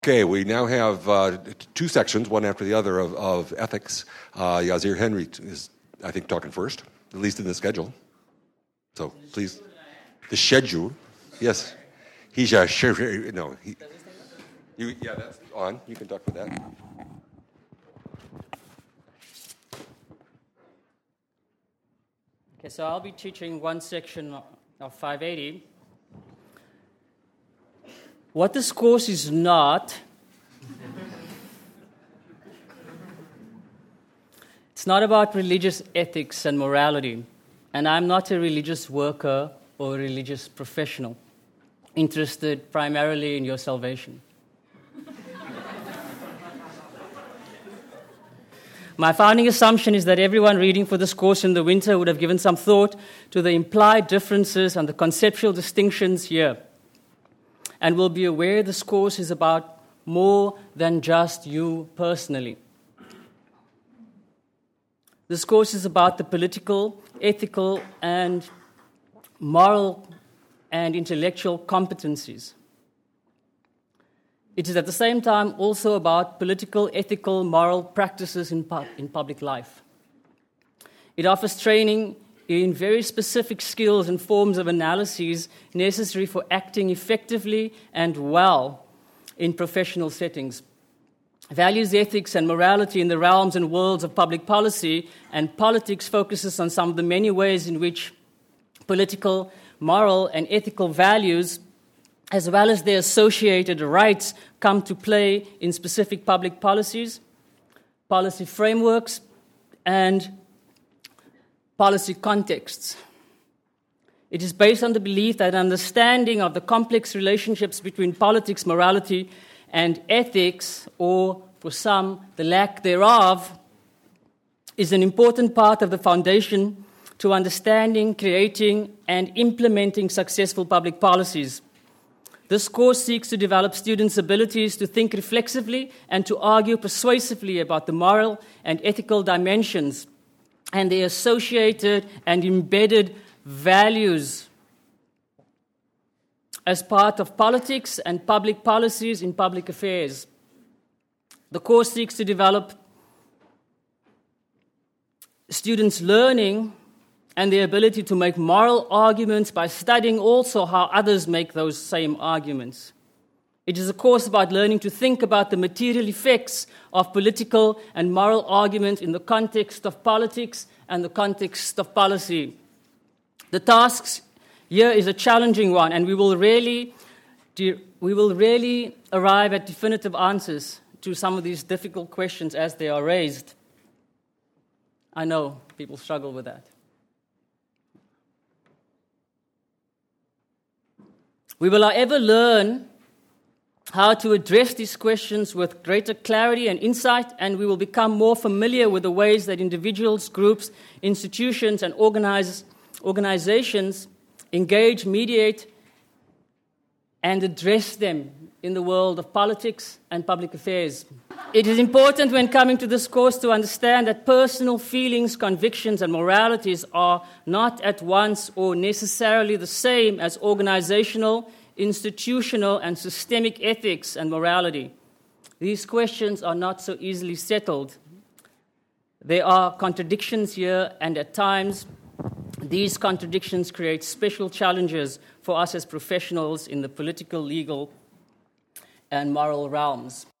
Okay, we now have two sections, one after the other, of ethics. Yazir Henry is, I think, talking first, at least in the schedule. So please, the schedule, yes. He's a no. Yeah, that's on. You can talk for that. Okay, so I'll be teaching one section of 580. What this course is not, it's not about religious ethics and morality, and I'm not a religious worker or a religious professional interested primarily in your salvation. My founding assumption is that everyone reading for this course in the winter would have given some thought to the implied differences and the conceptual distinctions here, and will be aware this course is about more than just you personally. This course is about the political, ethical, and moral and intellectual competencies. It is at the same time also about political, ethical, moral practices in public life. It offers training in very specific skills and forms of analyses necessary for acting effectively and well in professional settings. Values, ethics, and morality in the realms and worlds of public policy and politics focuses on some of the many ways in which political, moral, and ethical values, as well as their associated rights, come to play in specific public policies, policy frameworks, and policy contexts. It is based on the belief that understanding of the complex relationships between politics, morality, and ethics, or for some, the lack thereof, is an important part of the foundation to understanding, creating, and implementing successful public policies. This course seeks to develop students' abilities to think reflexively and to argue persuasively about the moral and ethical dimensions and the associated and embedded values as part of politics and public policies in public affairs. The course seeks to develop students' learning and the ability to make moral arguments by studying also how others make those same arguments. It is a course about learning to think about the material effects of political and moral argument in the context of politics and the context of policy. The task here is a challenging one, and we will rarely arrive at definitive answers to some of these difficult questions as they are raised. I know people struggle with that. We will, however, learn how to address these questions with greater clarity and insight, and we will become more familiar with the ways that individuals, groups, institutions, and organizations engage, mediate, and address them in the world of politics and public affairs. It is important when coming to this course to understand that personal feelings, convictions, and moralities are not at once or necessarily the same as organizational, institutional, and systemic ethics and morality. These questions are not so easily settled. There are contradictions here, and at times, these contradictions create special challenges for us as professionals in the political, legal, and moral realms.